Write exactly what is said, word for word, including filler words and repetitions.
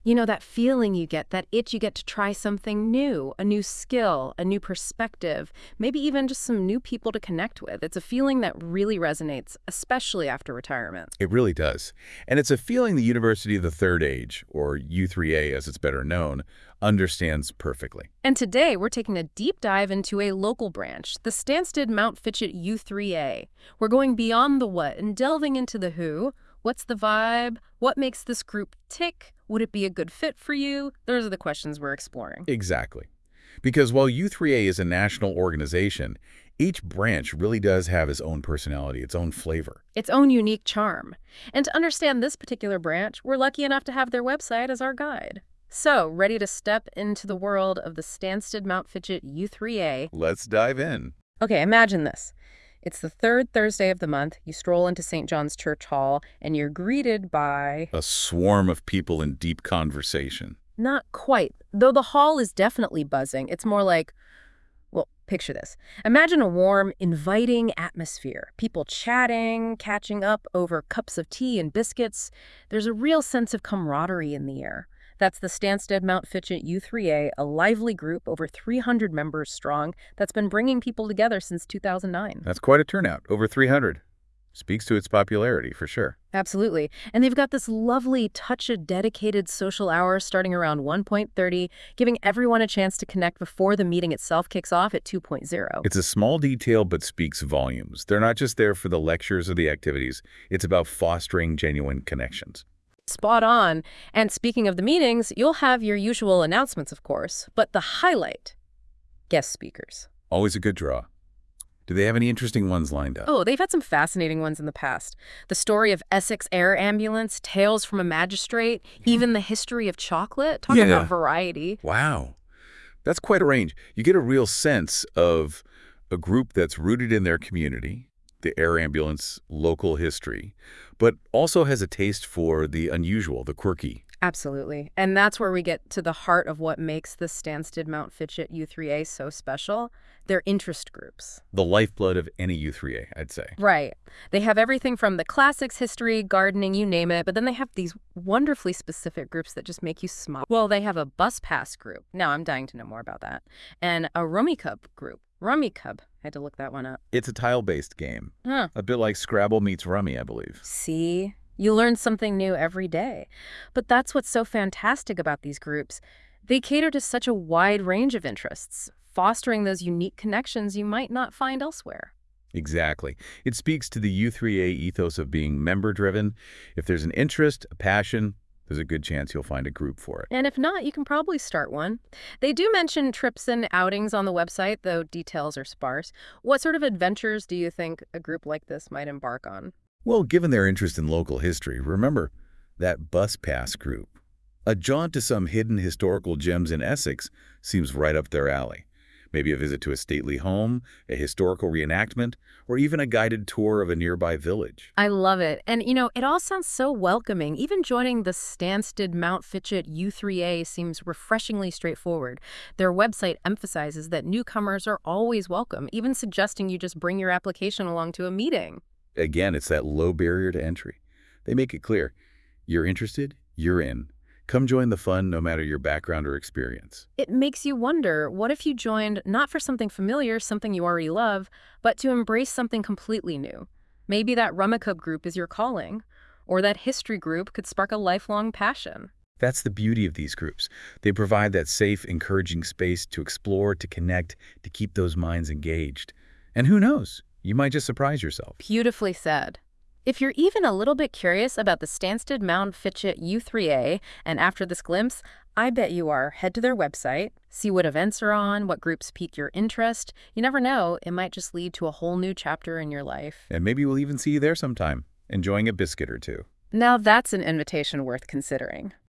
You know, that feeling you get, that itch you get to try something new, a new skill, a new perspective, maybe even just some new people to connect with. It's a feeling that really resonates, especially after retirement. It really does. And it's a feeling the University of the Third Age, or U three A as it's better known, understands perfectly. And today, we're taking a deep dive into a local branch, the Stansted Mount Fitchett U three A. We're going beyond the what and delving into the who. What's the vibe? What makes this group tick? Would it be a good fit for you? Those are the questions we're exploring. Exactly. Because while U three A is a national organization, each branch really does have its own personality, its own flavor. Its own unique charm. And to understand this particular branch, we're lucky enough to have their website as our guide. So, ready to step into the world of the Stansted Mount Fitchett U three A? Let's dive in. Okay, imagine this. It's the third Thursday of the month. You stroll into Saint John's Church Hall, and you're greeted by... A swarm of people in deep conversation. Not quite. Though the hall is definitely buzzing. It's more like, well, picture this. Imagine a warm, inviting atmosphere. People chatting, catching up over cups of tea and biscuits. There's a real sense of camaraderie in the air. That's the Stansted Mount Fitchett U three A, a lively group over three hundred members strong that's been bringing people together since two thousand nine. That's quite a turnout, over three hundred. Speaks to its popularity, for sure. Absolutely. And they've got this lovely touch of dedicated social hour starting around one thirty, giving everyone a chance to connect before the meeting itself kicks off at two point oh. It's a small detail but speaks volumes. They're not just there for the lectures or the activities. It's about fostering genuine connections. Spot on. And speaking of the meetings, you'll have your usual announcements, of course, but the highlight, guest speakers. Always a good draw. Do they have any interesting ones lined up? Oh, they've had some fascinating ones in the past. The story of Essex Air Ambulance, Tales from a Magistrate, even the history of chocolate. Talk Yeah. about variety. Wow. That's quite a range. You get a real sense of a group that's rooted in their community, the air ambulance local history, but also has a taste for the unusual, the quirky. Absolutely. And that's where we get to the heart of what makes the Stansted Mount Fitchett U three A so special. Their interest groups. The lifeblood of any U three A, I'd say. Right. They have everything from the classics, history, gardening, you name it, but then they have these wonderfully specific groups that just make you smile. Well, they have a bus pass group. Now I'm dying to know more about that. And a Rummikub group. Rummikub. I had to look that one up. It's a tile-based game. Huh. A bit like Scrabble meets Rummy, I believe. See? You learn something new every day. But that's what's so fantastic about these groups. They cater to such a wide range of interests, fostering those unique connections you might not find elsewhere. Exactly. It speaks to the U three A ethos of being member-driven. If there's an interest, a passion, there's a good chance you'll find a group for it. And if not, you can probably start one. They do mention trips and outings on the website, though details are sparse. What sort of adventures do you think a group like this might embark on? Well, given their interest in local history, remember that bus pass group. A jaunt to some hidden historical gems in Essex seems right up their alley. Maybe a visit to a stately home, a historical reenactment, or even a guided tour of a nearby village. I love it. And, you know, it all sounds so welcoming. Even joining the Stansted Mount Fitchett U three A seems refreshingly straightforward. Their website emphasizes that newcomers are always welcome, even suggesting you just bring your application along to a meeting. Again, it's that low barrier to entry. They make it clear, you're interested, you're in. Come join the fun no matter your background or experience. It makes you wonder, what if you joined not for something familiar, something you already love, but to embrace something completely new? Maybe that Rummikub group is your calling, or that history group could spark a lifelong passion. That's the beauty of these groups. They provide that safe, encouraging space to explore, to connect, to keep those minds engaged. And who knows, you might just surprise yourself. Beautifully said. If you're even a little bit curious about the Stansted Mount Fitchett U three A, and after this glimpse, I bet you are. Head to their website, see what events are on, what groups pique your interest. You never know, it might just lead to a whole new chapter in your life. And maybe we'll even see you there sometime, enjoying a biscuit or two. Now that's an invitation worth considering.